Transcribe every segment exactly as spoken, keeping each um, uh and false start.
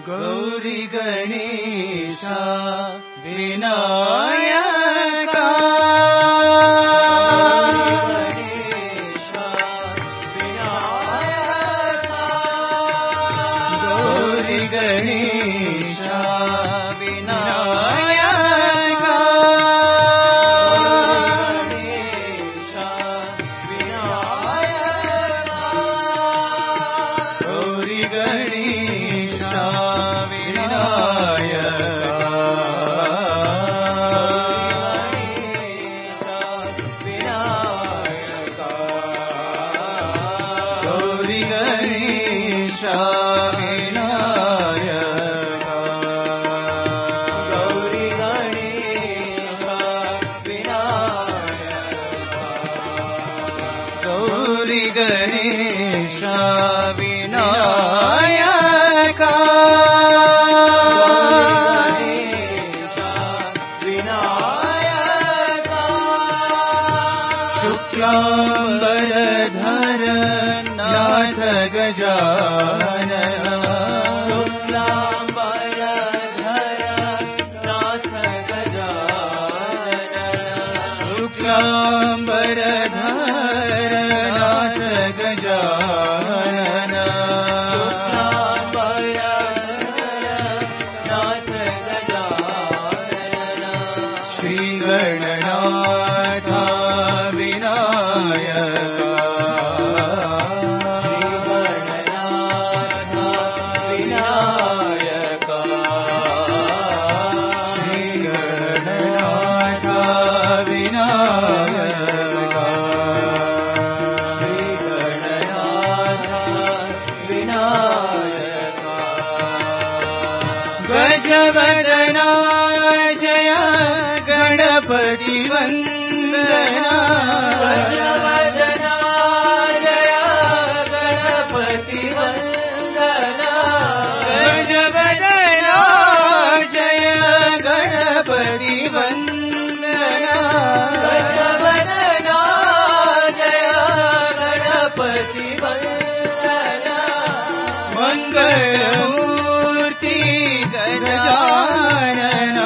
गौरी गणेश विनायक गौरी गणेश विनायक गौरी गणेश विनायक शुक्लांबरधर नाथ गजानन शुक्लांबरधर नाथ गजानन श्री गणनाथ विनायक श्री गणनाथ विनायक श्री गणनाथ विनायक गजवदना जय गणपति वंदना गजवदना जय गणपति वंदना गजवदना जय गणपति वंदना गजवदना जय गणपति वंदना मंगलमूर्ति गजानना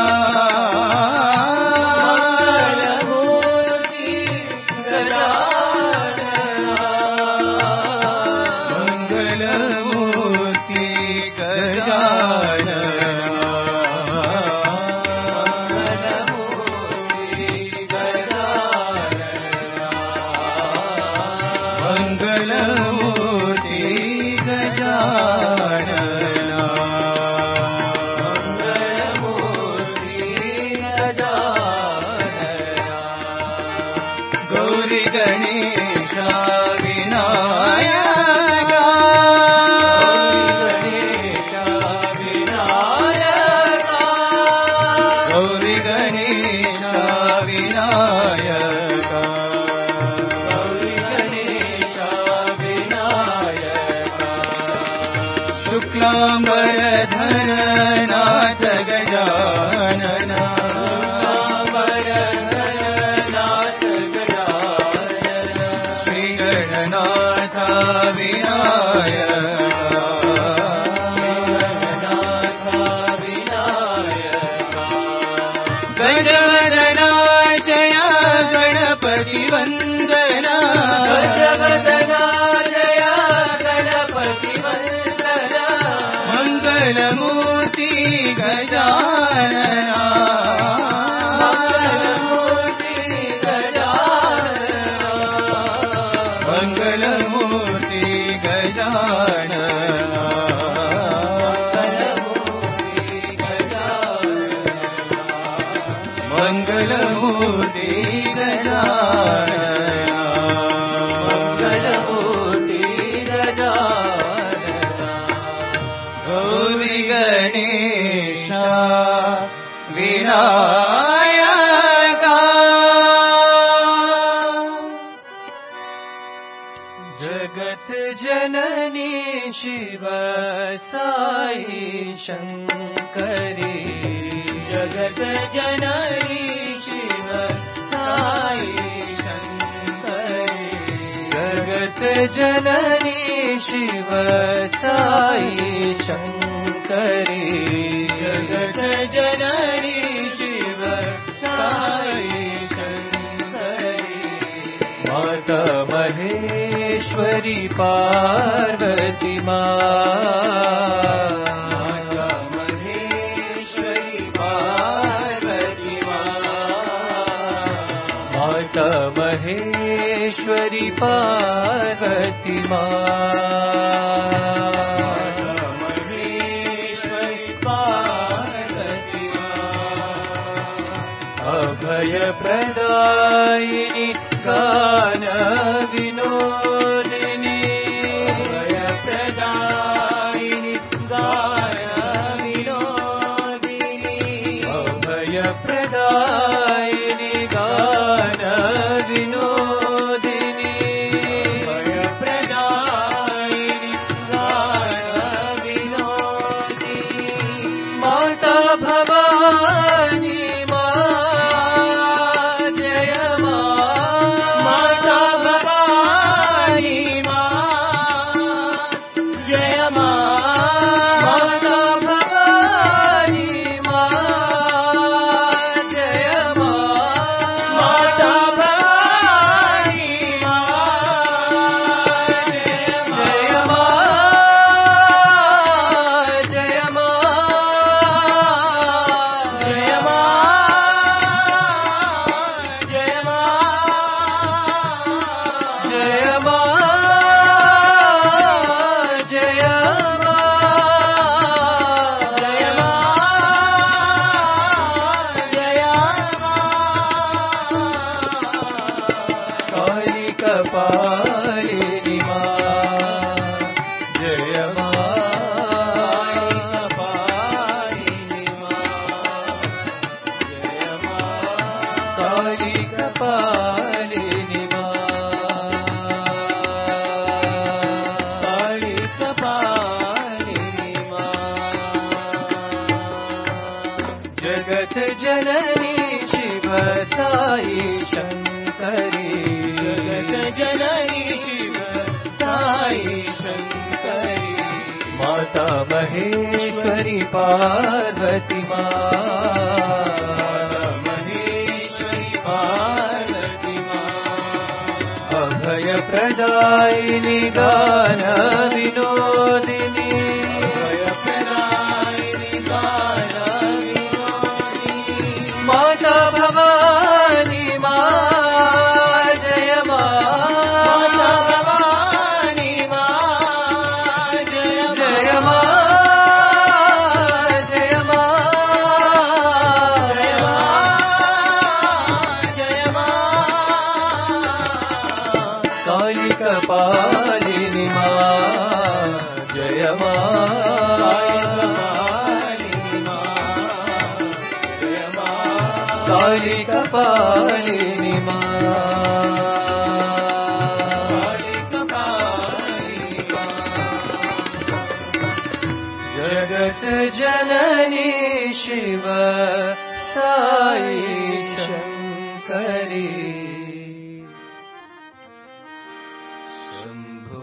गौरी गणेश विनायक गौरी गणेश विनायक गौरी गणेश विनायक शुक्लांबरधर नाथ गजानन गजवदना जय गणपति वंदना गजवदना जय गणपति वंदना मंगलमूर्ति गजानना मंगलमूर्ति गजानना मंगलमूर्ति गजानना मंगलमूर्ति गजानना मंगलमूर्ति गजानना गौरी गणेश विनायक जगत जननी शिव साई शंकरी जगत जननी शिव साई शंकरी जगत जननी शिव साई शंकरी शङ्करी जगत जननी शिव साई शङ्करी माता महेश्वरी पार्वती माता महेश्वरी पार्वती माता महेश्वरी पार्वती माता महेश्वरी पार्वती अभय प्रदायिनी गान विनोदिनी अभय प्रदायिनी गान विनोदिनी अभय प्रदायिनी गान विनोदिनी अभय प्रदायिनी गान विनोदिनी माता भवानी जननी शिव साई शङ्करी जगत जननी शिव साई शङ्करी माता महेश्वरी पार्वती माता महेश्वरी पार्वती अभय प्रदायिनी गान विनोदिनी अभय प्रदायिनी गान माता भवानी माँ जय माँ माता भवानी माँ जय जय माँ जय माँ जय माँ जय माँ काली कपालिनी माँ जय माँ काली कपालिनी माँ काली कपालिनी माँ जगत जननी शिव साई शङ्करी शम्भो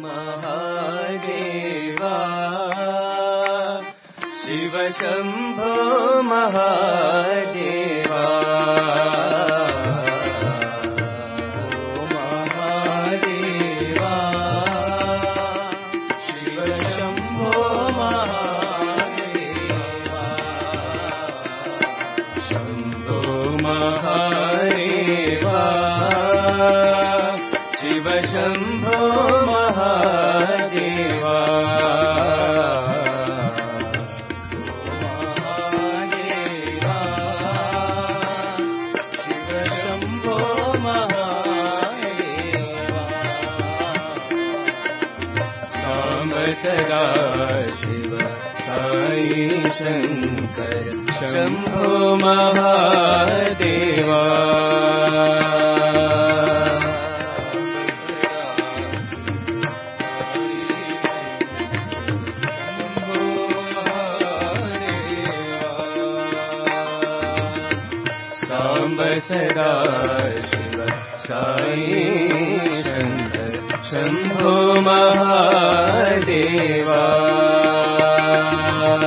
महादेवा शिव शम्भो महादेवा शम्भो महादेवा महादेवा शिव शम्भो महादेवा साम्ब सदा शिव साई शङ्कर शम्भो महादेवा सदा शिव साई शङ्कर शम्भो महादेवा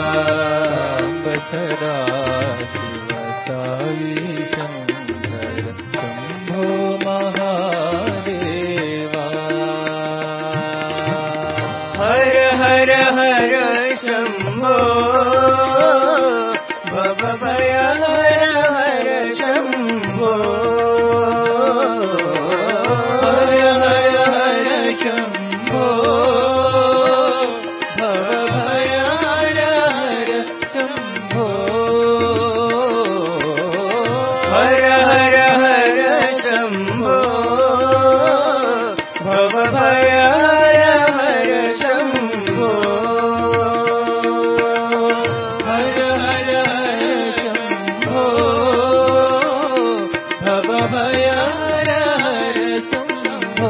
भय हर हर शम्भो हर हर हर शम्भो भव भय हर हर शम्भो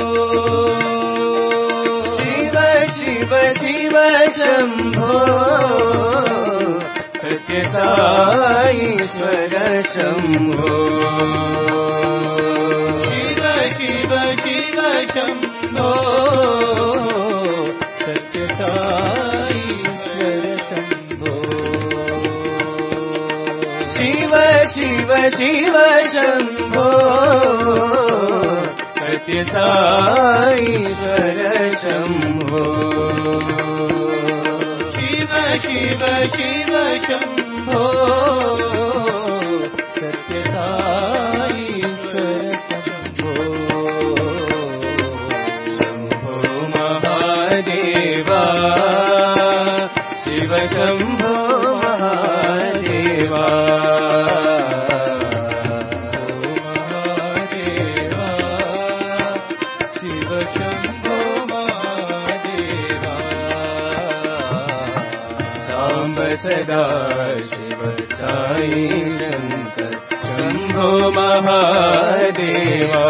शिव शिव शिव शम्भो सत्य साईश्वर शम्भो शिव शिव शिव शम्भो सत्य साईश्वर शम्भो शिव शिव शिव शम्भो सत्य साईश्वर शम्भो शिव शिव शिव शम्भो सत्य साईश्वर शम्भो शम्भो महादेवा शिव शम्भो महादेवा महादेवा शिव शम्भो महादेवा साम्ब सदा शिव साई शंकर शंभो महादेवा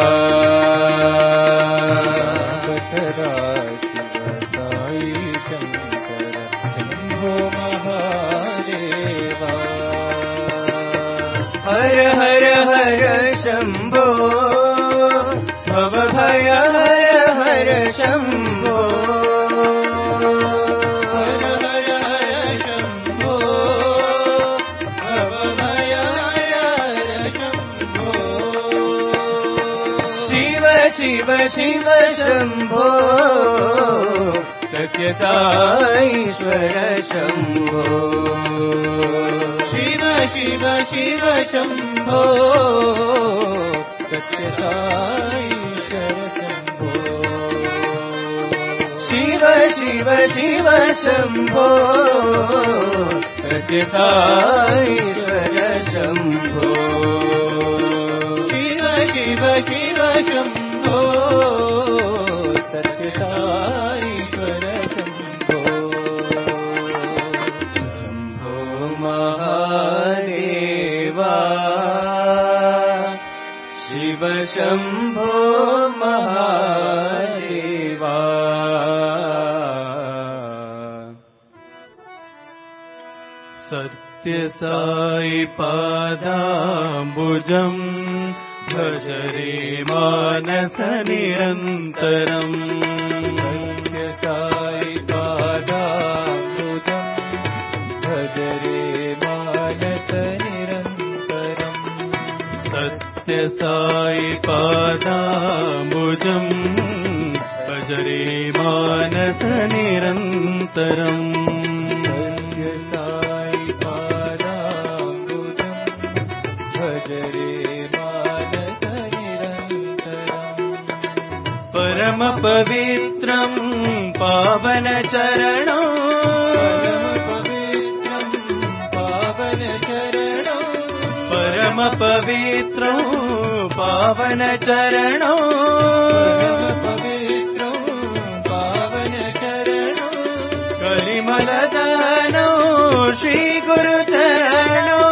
सदा शिव साई शंकर शंभो महादेवा हर हर हर शंभो भव भय हर हर शंभो शिव शिव शम्भो सत्य साईश्वर शम्भो शिव शिव शिव शम्भो सत्य साईश्वर शम्भो शिव शिव शिव शम्भो सत्य साईश्वर शम्भो शिव शिव शिव शम्भो सत्य साईश्वर शम्भो शम्भो महादेवा शिव शम्भो महादेवा सत्य साई पादाम्बुजम् भज रे मानस निरन्तरम् सत्य साई पादाम्बुजम् भज रे मानस निरन्तरम् सत्य साई पादाम्बुजम् भज रे मानस निरन्तरम् सत्य साई पादाम्बुजम् भज रे परम पवित्रं पावन चरणं पावन चरणं परम पवित्रं पावन चरणं पवित्रं पावन चरणं कलिमल दहनं श्री गुरु चरणं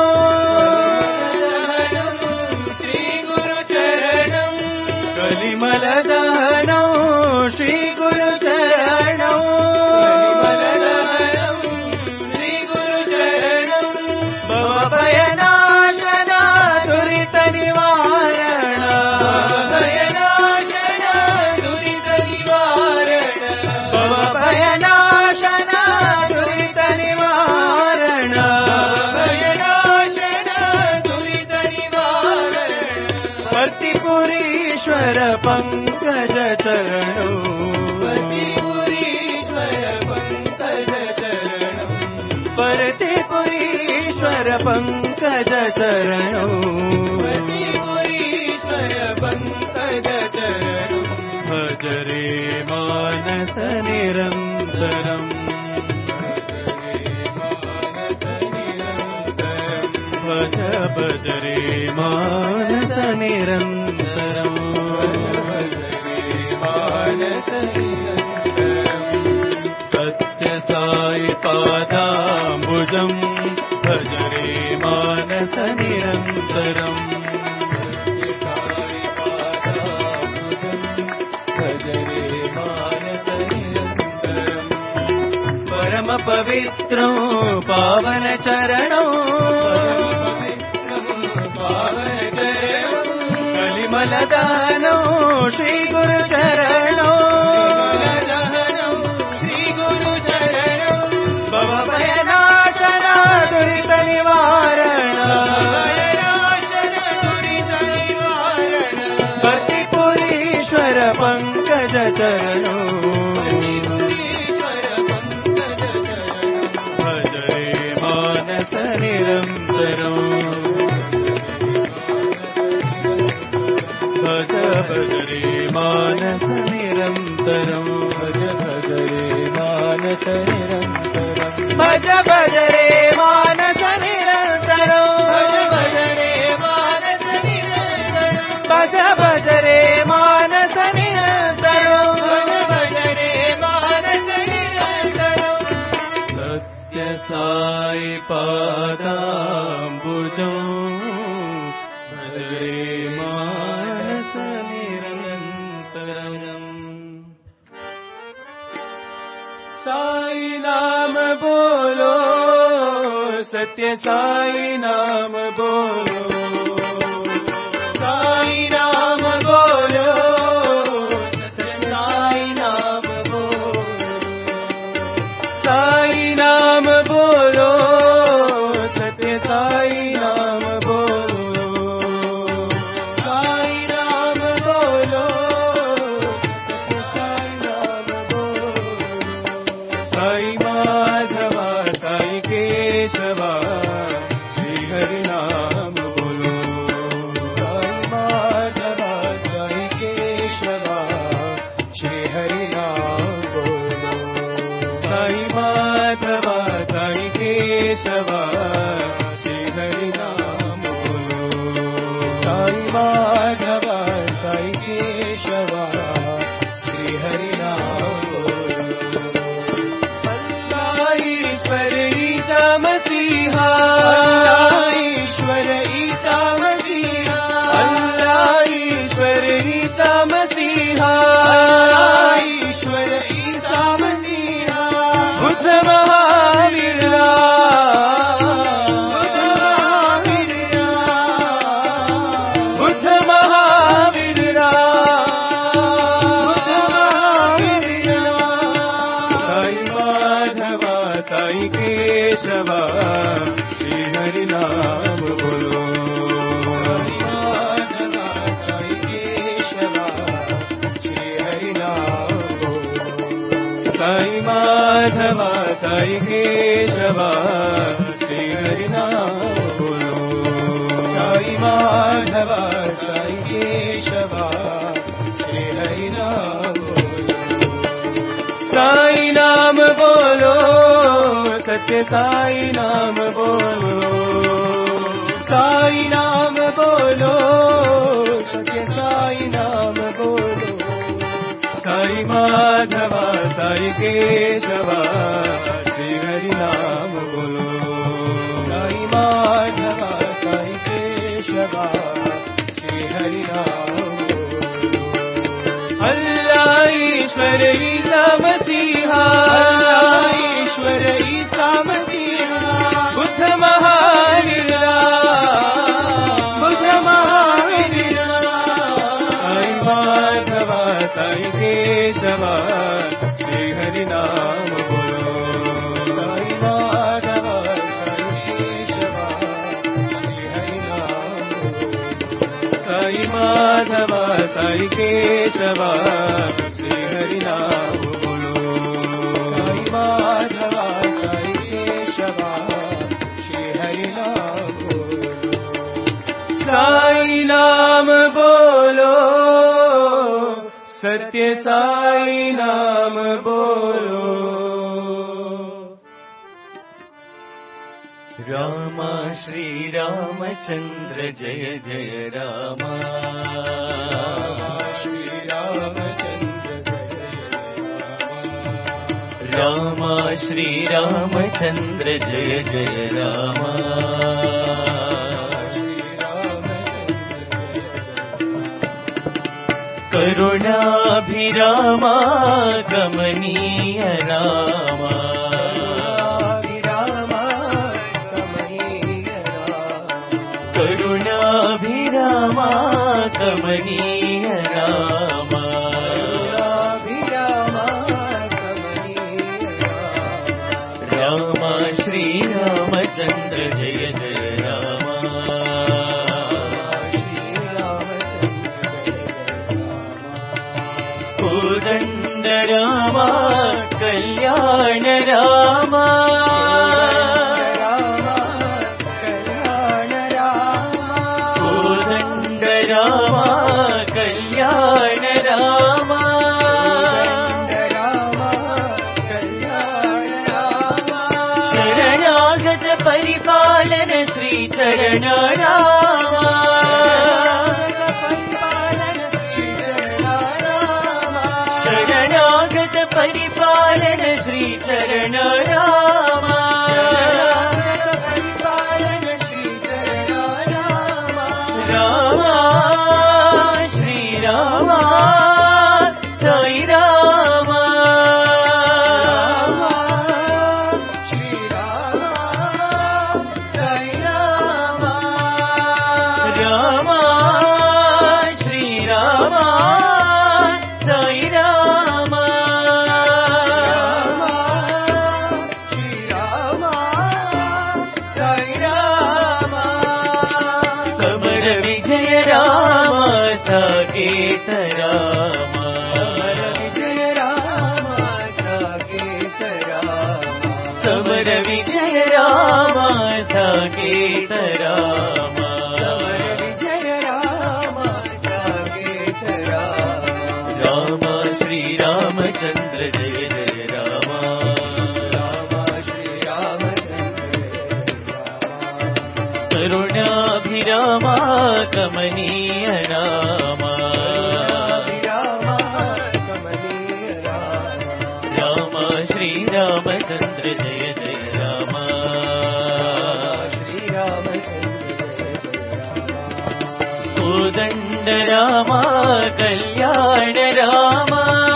श्री गुरु चरणं कलिमल श्री गुरु चरणं श्री गुरु चरणं भव भयनाशन दुरित निवारण भयनाशन दुरित निवारण भव भयनाशन दुरित निवारण भयनाशन दुरित निवारण भक्तिपुरीश्वर पंकज चरणो परतिपुरीश्वर पंकज चरणो परतिपुरीश्वर पंकज चरणो परतिपुरीश्वर पंकज चरणो भज रे मानस निरन्तरम् भज भज रे मानस निरन्तरम् मानस निरन्तरम् सत्य साई पादाम्बुजम् भज रे मानस निरन्तरम् सत्य साई पादाम्बुजम् भज रे मानस निरन्तरम् परम पवित्रं पावन चरणं पावन चरणं कलिमलदानो श्री गुरु चरणं श्री गुरु चरणं भव भयनाशन दुरित निवारण पतिपुरीश्वर पंकज चरणं भज भज रे मानस निरन्तरं भज भज रे मानस निरन्तरं भज भज रे मानस निरन्तरं भज भज रे मानस निरन्तरं भज रे मानस निरन्तरं सत्य साई पादाम्बुजं भज रे मानस निरन्तरम् साई नाम बोलो सत्य साई नाम बोलो साई नाम बोलो सत्य साई नाम बोलो साई नाम बोलो सत्य साई नाम बोलो साई नाम बोलो सत्य साई नाम बोलो साई माधवा साई केशवा श्री हरि नाम बोलो साई माधवा साई केशवा श्री हरि नाम बोलो साई माधवा साई केशवा श्री हरि नाम बोलो साई माधवा साई केशवा श्री हरि नाम बोलो अल्लाह ईश्वर ईसा मसीहा अल्लाह ईश्वर ईसा मसीहा अल्लाह ईश्वर ईसा मसीहा अल्लाह ईश्वर ईसा मसीहा बुद्ध महावीरा बुद्ध महावीरा साई माधवा साई केशवा श्री हरि नाम बोलो साई माधवा साई केशवा श्री हरि नाम बोलो साई माधवा साई केशवा श्री हरि नाम बोलो साई माधवा साई केशवा श्री हरि नाम बोलो साई नाम बोलो सत्य साई नाम बोलो साई नाम बोलो सत्य साई नाम बोलो साई माधवा साई केशवा श्री हरि नाम बोलो साई माधवा साई केशवा श्री हरि नाम बोलो अल्लाह ईश्वर ईसा मसीहा अल्लाह ईश्वर ईसा मसीहा बुद्ध महावीरा बुद्ध महावीरा साई माधवा साई केशवा श्री हरि नाम बोलो साई माधवा साई केशवा श्री हरि नाम बोलो साई माधवा साई केशवा श्री हरि नाम बोलो साई माधवा साई केशवा श्री हरि नाम बोलो साई नाम बोलो सत्य साई नाम बोलो रामा श्री रामचंद्र जय जय रामा श्री रामचंद्र जय రామ శ్రీరామచంద్ర జయ జయ రామ కరుణాభిరామ కమనీయ రామ కరుణాభిరామ కమనీయ రామ రామ శ్రీరామచంద్ర జయ జయ రామ కోదండ రామ కళ్యాణ రామ కోదండ రామ కళ్యాణ రామ శరణాగత పరిపాలన శ్రీ చరణ రామ శరణాగత పరిపాలన శ్రీ చరణ రామ రామ శ్రీరామ సాయి రామ రామ శ్రీరామ సాయి రామ సమర విజయ రామ సాకేత రామ సమర విజయ రామ సాకేత రామ రామ శ్రీరామచంద్ర జయ జయ రామ కరుణాభిరామ కమనీయ రామ రామ శ్రీరామచంద్ర జయ జయ రామ కోదండ రామ కళ్యాణ రామ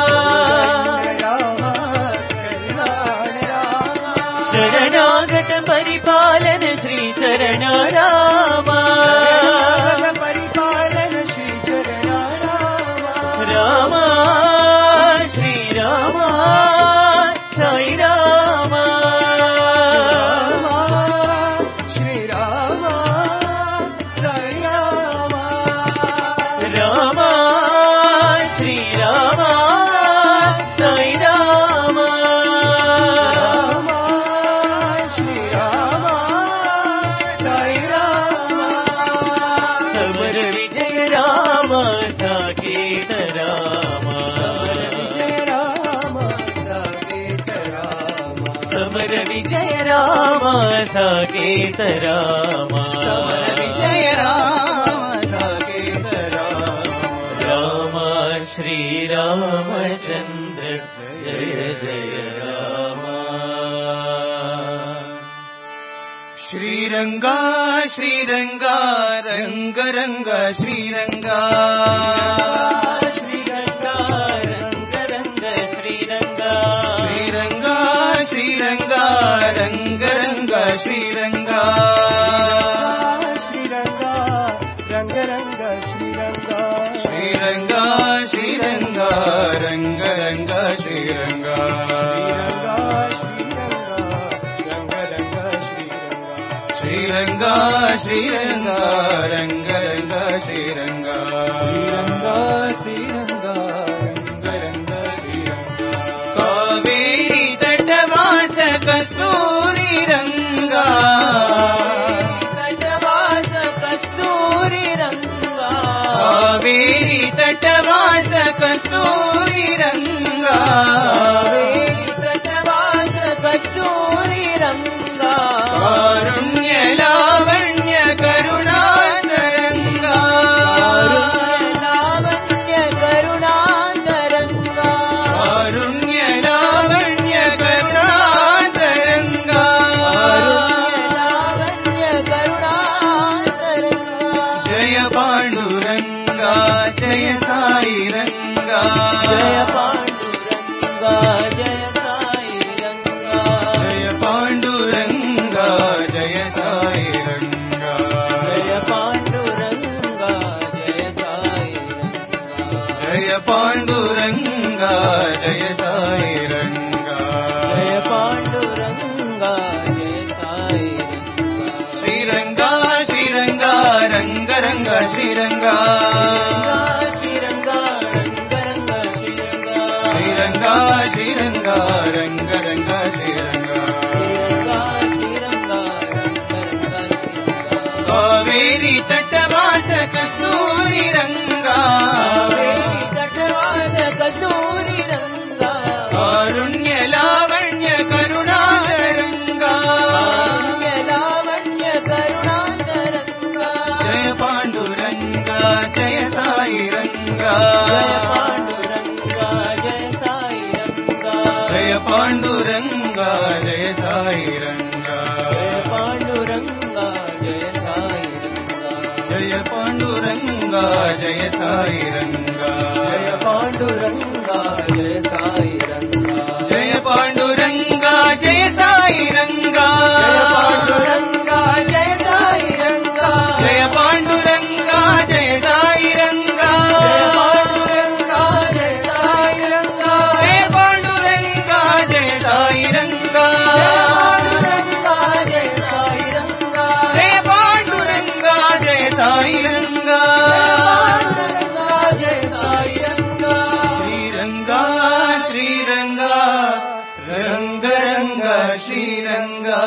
శరణాగత పరిపాలన శ్రీ చరణ రామ రామ శ్రీరామ సాయి రామ రామ శ్రీరామ సాయి రామ సమర విజయ రామ సాకేత రామ సమర విజయ రామ సాకేత రామ రామ శ్రీరామచంద్ర జయ జయ రామ శ్రీరంగా శ్రీరంగా రంగ రంగ శ్రీరంగా శ్రీరంగా రంగ రంగ శ్రీరంగా శ్రీరంగా శ్రీరంగా రంగ రంగ శ్రీరంగా శ్రీరంగా రంగ రంగ శ్రీరంగా శ్రీరంగా శ్రీరంగా రంగ రంగ శ్రీరంగా శ్రీరంగా శ్రీరంగా రంగ రంగ శ్రీరంగా శ్రీరంగా శ్రీరంగా రంగ రంగ శ్రీరంగా కావేరీ తటవాస కస్తూరి రంగా తటవాస కస్తూరి రంగా కావేరీ తటవాస కస్తూరి రంగా కావేరీ తటవాస కస్తూరి రంగా కారుణ్య లావణ్య కరుణాంతరంగా లావణ్య కరుణాంతరంగా కారుణ్య లావణ్య కరుణా जय साई रंगा जय पांडुरंगा जय साई रंगा श्रीरंगा रंग रंग श्रीरंगा श्रीरंगा रंग रंग श्रीरंगा श्रीरंगा रंग रंग श्रीरंगा कावेरी तटवास कस्तूरी रंगा तटवास कस्तूरी रंगा कारुण्य लावण्य करुणारंगा कारुण्य लावण्य करुणारंगा जय पांडुरंगा जय साई रंगा जय पांडुरंगा जय साई रंगा जय पांडुरंगा जय साई रंगा जय पांडुरंगा जय साई रंगा जय पांडुरंगा जय साई रंगा जय पांडुरंगा जय साई रंगा जय पांडुरंगा जय साई रंगा जय पांडुरंगा जय साई रंगा जय पांडुरंगा जय साई रंगा जय साई रंगा श्रीरंगा श्रीरंगा रंग रंग श्रीरंगा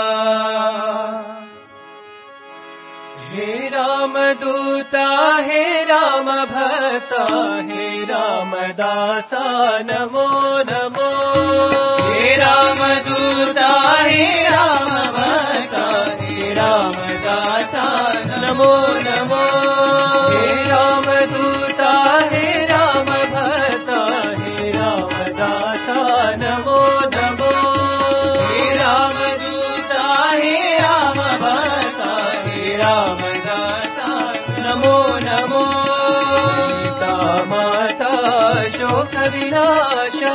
हे राम दूता हे राम भक्ता हे राम दासा नमो नमो हे राम दूता हे राम भक्ता हे राम दासा नमो नमो हे राम दूता हे राम भक्ता हे राम दासा नमो नमो हे राम दूता हे राम भक्ता हे राम दासा नमो नमो सीता माता शोक विनाशा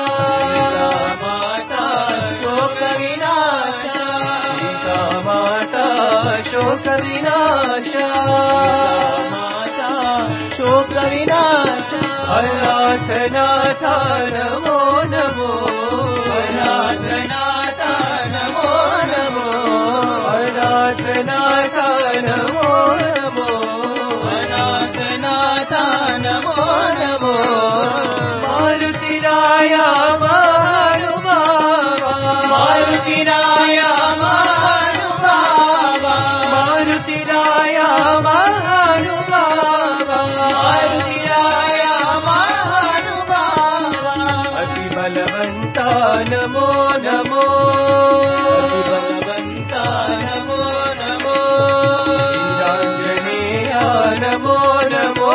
माता शोक विनाशा सीता माता शोक विनाशा माता शोक विनाशा अनाथ नाथा नमो नमो अनाथ नाथा नमो नमो अनाथ नाथा नमो नमो अनाथ नाथा नमो नमो मारुति राया महानुभावा मारुति राया महानुभावा मारुति राया महानुभावा मारुति राया महानुभावा अति बलवंता नमो नमो अति बलवंता नमो नमो वीरांजनेया नमो नमो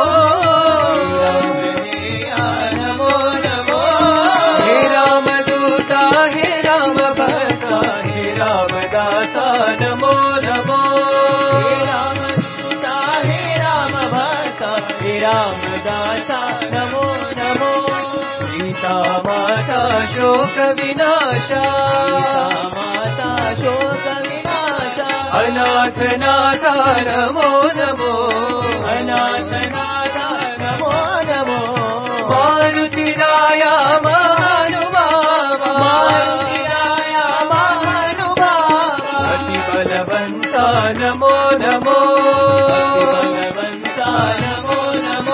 वीरांजनेया नमो नमो हे राम दूता हे राम भक्ता हे राम दासा नमो नमो हे राम दूता हे राम भक्ता हे राम दासा नमो नमो सीता माता शोक विनाशा माता शोक विनाशा अनाथ नाथा नमो नमो अनाथ नाथा नमो नमो मारुति राया महानुभावा मारुति राया महानुभावा अति बलवंता नमो नमो अति बलवंता नमो नमो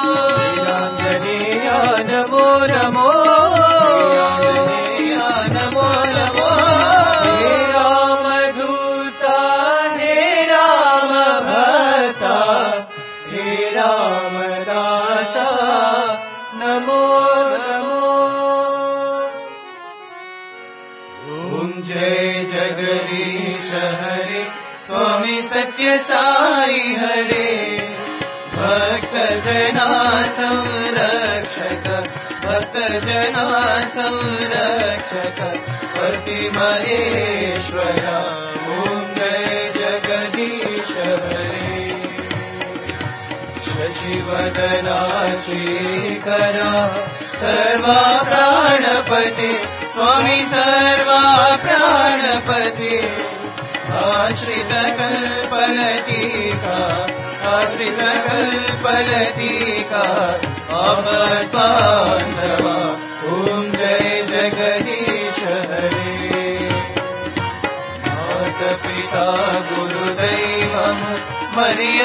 वीरांजनेया नमो नमो वीरांजनेया नमो नमो हे राम दूता हे राम भक्ता हे राम दासा नमो नमो ओम जय जगदीश हरे स्वामी सत्य साई हरे भक्त जना संरक्षक भक्त जना संरक्षक पति महेश्वर ओम जय जगदीश हरे शशिवदनाची करा सर्वा प्राणपते स्वामी सर्वा प्राणपते आश्रित कल्पलतिका आश्रित कल्पलतिका आपद्बान्धवा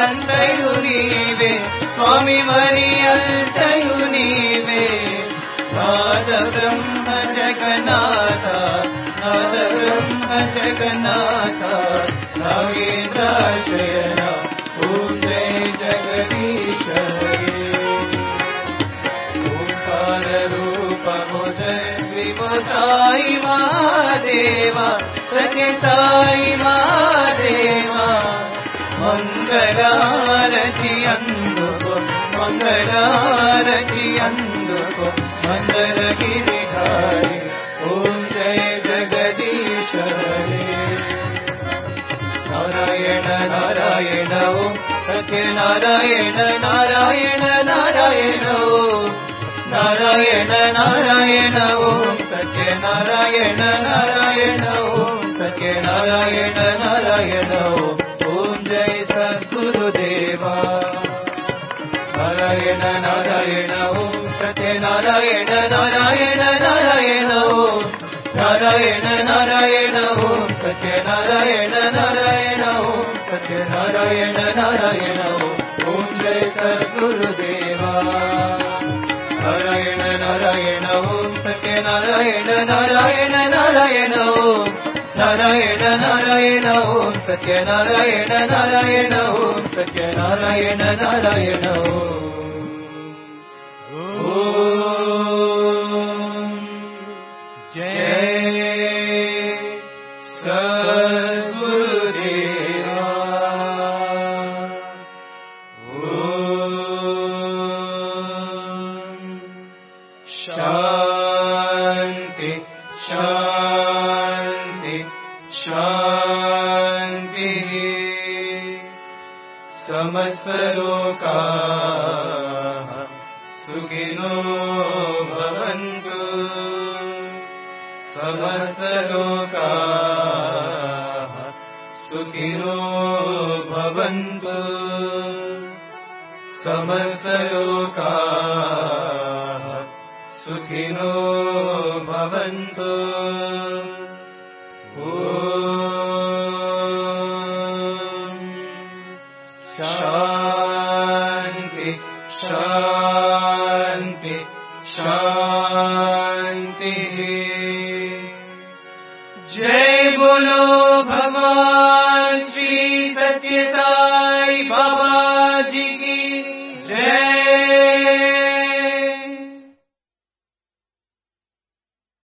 అంతయు నీవే స్వామి మరి అంతయు నీవే నాద బ్రహ్మ జగన్నాథ నాద బ్రహ్మ జగన్నాథ నాగేంద్రాశయన ఓం జయ జగదీశ హరే ఓంకార రూపము జయ సాయి మహాదేవా సత్య సాయి మహాదేవా మంగళారతి అందుకో మంగళారతి అందుకో మంగళగిరిధారి ఓం జయ జగదీశ హరే నారాయణ నారాయణ ఓం సత్యనారాయణ నారాయణ నారాయణ ఓం నారాయణ నారాయణ ఓం సత్యనారాయణ నారాయణ ఓం సత్యనారాయణ నారాయణ ఓం ఓం జయ సద్గురుదేవా నారాయణ నారాయణ ఓం సత్యనారాయణ నారాయణ నారాయణ ఓం నారాయణ నారాయణ ఓం సత్యనారాయణ నారాయణ ఓం సత్యనారాయణ నారాయణ ఓం ఓం జయ సద్గురుదేవా నారాయణ నారాయణ ఓం సత్యనారాయణ నారాయణ నారాయణ ఓం నారాయణ నారాయణ ఓం సత్యనారాయణ నారాయణ ఓం సత్యనారాయణ నారాయణ ఓం జయ సద్గురుదేవా శాంతి శాంతి శాంతి సమస్తలోకాః సుఖినో భవంతు సమస్తలోకాః సుఖినో భవంతు సమస్తలోకాః సుఖినో భవంతు ఓం శాంతి శాంతి